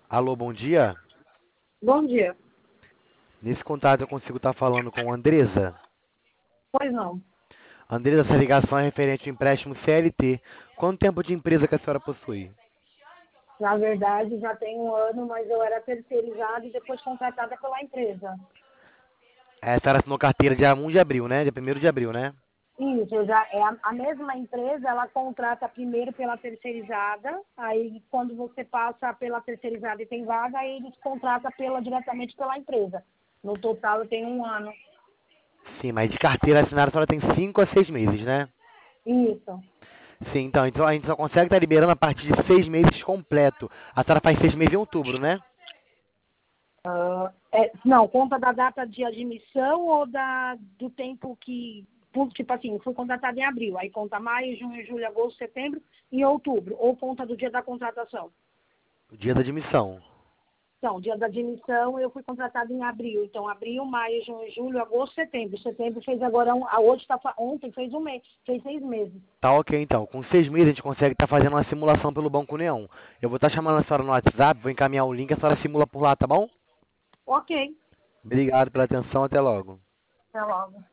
Alô, bom dia. Bom dia. Nesse contato eu consigo estar falando com a Andresa. Pois não. Andresa, essa ligação é referente ao empréstimo CLT. Quanto tempo de empresa que a senhora possui? Na verdade, já tem um ano, mas eu era terceirizada e depois contratada pela empresa. A senhora assinou carteira dia 1 de abril, né? Dia 1º de abril, né? Isso, eu já, é a mesma empresa, ela contrata primeiro pela terceirizada, aí quando você passa pela terceirizada e tem vaga, aí eles contratam diretamente pela empresa. No total, eu tenho um ano. Sim, mas de carteira assinada a senhora tem 5 a 6 meses, né? Isso. Sim, então a gente só consegue estar liberando a partir de 6 meses completo. A senhora faz 6 meses em outubro, né? Não, conta da data de admissão ou do tempo tipo assim, fui contratada em abril, aí conta maio, junho, julho, agosto, setembro e outubro, ou conta do dia da contratação. O dia da admissão. Então, dia da admissão eu fui contratada em abril, então abril, maio, junho, julho, agosto, setembro. Setembro fez agora, ontem fez um mês, fez 6 meses. Tá ok, então. Com 6 meses a gente consegue estar fazendo uma simulação pelo Banco União. Eu vou estar chamando a senhora no WhatsApp, vou encaminhar o link, a senhora simula por lá, tá bom? Ok, Obrigado pela atenção, até logo. até logo.